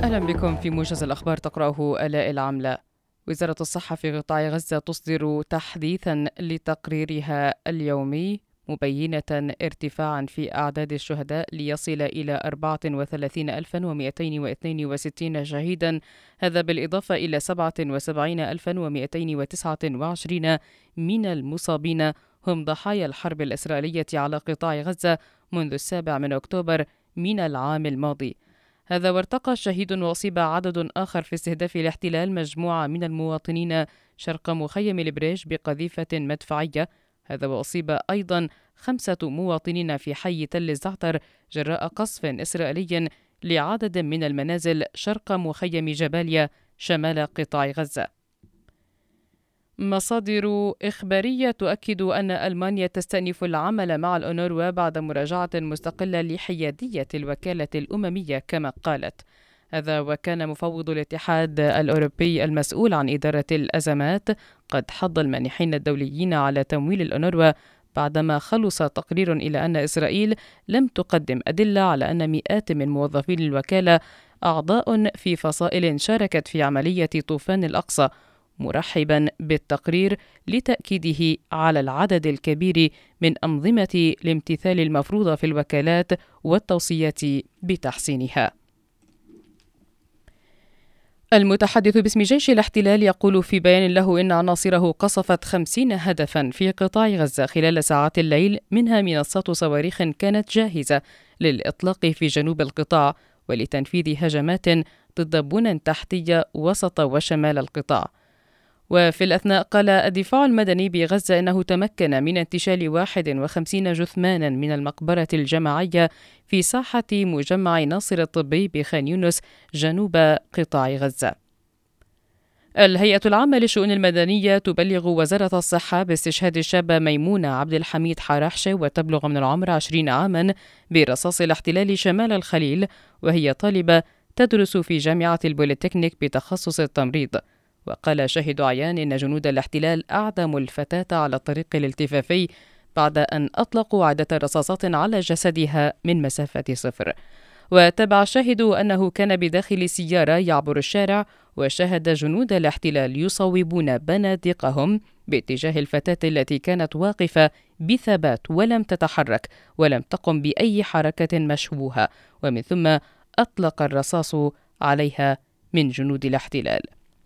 أهلا بكم في موجز الأخبار، تقرأه آلاء العملة. وزارة الصحة في قطاع غزة تصدر تحديثا لتقريرها اليومي مبينة ارتفاعا في أعداد الشهداء ليصل إلى 34,262 شهيدا، هذا بالإضافة إلى 77,229 من المصابين هم ضحايا الحرب الإسرائيلية على قطاع غزة منذ 7 أكتوبر من العام الماضي. هذا وارتقى شهيد وأصيب عدد آخر في استهداف الاحتلال مجموعة من المواطنين شرق مخيم البريج بقذيفة مدفعية. هذا وأصيب أيضا 5 مواطنين في حي تل الزعتر جراء قصف إسرائيلي لعدد من المنازل شرق مخيم جباليا شمال قطاع غزة. مصادر إخبارية تؤكد أن ألمانيا تستأنف العمل مع الأونروا بعد مراجعة مستقلة لحيادية الوكالة الأممية كما قالت. هذا وكان مفوض الاتحاد الأوروبي المسؤول عن إدارة الأزمات قد حض المانحين الدوليين على تمويل الأونروا بعدما خلص تقرير إلى أن إسرائيل لم تقدم أدلة على أن مئات من موظفين الوكالة أعضاء في فصائل شاركت في عملية طوفان الأقصى، مرحبا بالتقرير لتأكيده على العدد الكبير من أنظمة الامتثال المفروضة في الوكالات والتوصيات بتحسينها. المتحدث باسم جيش الاحتلال يقول في بيان له إن عناصره قصفت 50 هدفا في قطاع غزة خلال ساعات الليل، منها منصات صواريخ كانت جاهزة للإطلاق في جنوب القطاع ولتنفيذ هجمات ضد بنى تحتية وسط وشمال القطاع. وفي الأثناء قال الدفاع المدني بغزة إنه تمكن من انتشال 51 جثمانا من المقبرة الجماعية في ساحة مجمع ناصر الطبي بخان يونس جنوب قطاع غزة. الهيئة العامة للشؤون المدنية تبلغ وزارة الصحة باستشهاد الشابة ميمونة عبد الحميد حراحشة وتبلغ من العمر 20 عاما برصاص الاحتلال شمال الخليل، وهي طالبة تدرس في جامعة البوليتكنيك بتخصص التمريض. وقال شاهد عيان إن جنود الاحتلال أعدموا الفتاة على الطريق الالتفافي بعد أن أطلقوا عدة رصاصات على جسدها من مسافة 0. وتابع الشاهد أنه كان بداخل سيارة يعبر الشارع وشاهد جنود الاحتلال يصوبون بنادقهم باتجاه الفتاة التي كانت واقفة بثبات ولم تتحرك ولم تقم بأي حركة مشبوهة، ومن ثم أطلق الرصاص عليها من جنود الاحتلال.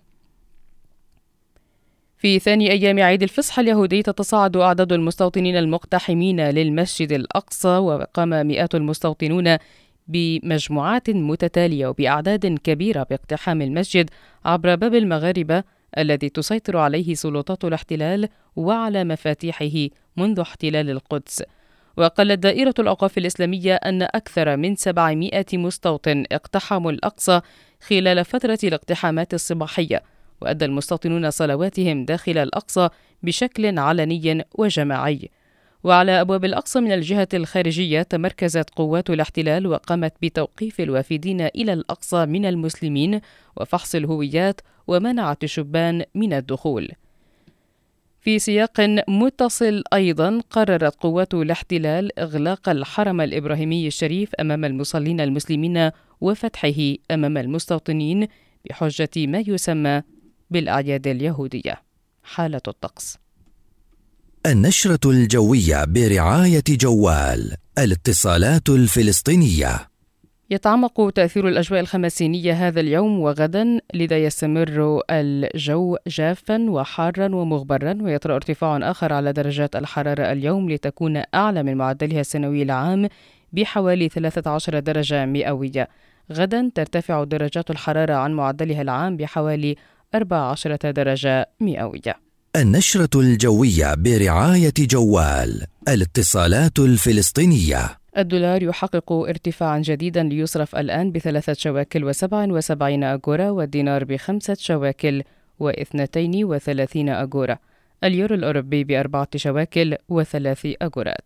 في ثاني أيام عيد الفصح اليهودي تتصاعد أعداد المستوطنين المقتحمين للمسجد الأقصى، وقام مئات المستوطنون بمجموعات متتالية وبأعداد كبيرة باقتحام المسجد عبر باب المغاربة الذي تسيطر عليه سلطات الاحتلال وعلى مفاتيحه منذ احتلال القدس. وقالت دائرة الأوقاف الإسلامية أن أكثر من 700 مستوطن اقتحموا الأقصى خلال فترة الاقتحامات الصباحية، وأدى المستوطنون صلواتهم داخل الأقصى بشكل علني وجماعي. وعلى أبواب الأقصى من الجهة الخارجية تمركزت قوات الاحتلال وقامت بتوقيف الوافدين إلى الأقصى من المسلمين وفحص الهويات ومنعت الشبان من الدخول. في سياق متصل أيضا قررت قوات الاحتلال إغلاق الحرم الإبراهيمي الشريف أمام المصلين المسلمين وفتحه أمام المستوطنين بحجة ما يسمى بالأعياد اليهودية. حالة الطقس. النشرة الجوية برعاية جوال الاتصالات الفلسطينية. يتعمق تأثير الأجواء الخمسينية هذا اليوم وغدا، لذا يستمر الجو جافا وحارا ومغبرا، ويطرأ ارتفاع آخر على درجات الحرارة اليوم لتكون أعلى من معدلها السنوي العام بحوالي 13 درجة مئوية. غدا ترتفع درجات الحرارة عن معدلها العام بحوالي 14 درجة مئوية. النشرة الجوية برعاية جوال الاتصالات الفلسطينية. الدولار يحقق ارتفاعا جديدا ليصرف الآن ب3 شواكل و77 أجورا، والدينار ب5 شواكل و32 أجورا، اليورو الأوروبي ب4 شواكل و3 أجورات.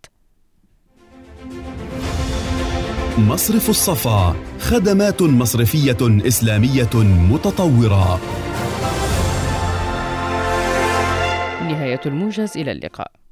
مصرف الصفا، خدمات مصرفية إسلامية متطورة. نهاية الموجز، إلى اللقاء.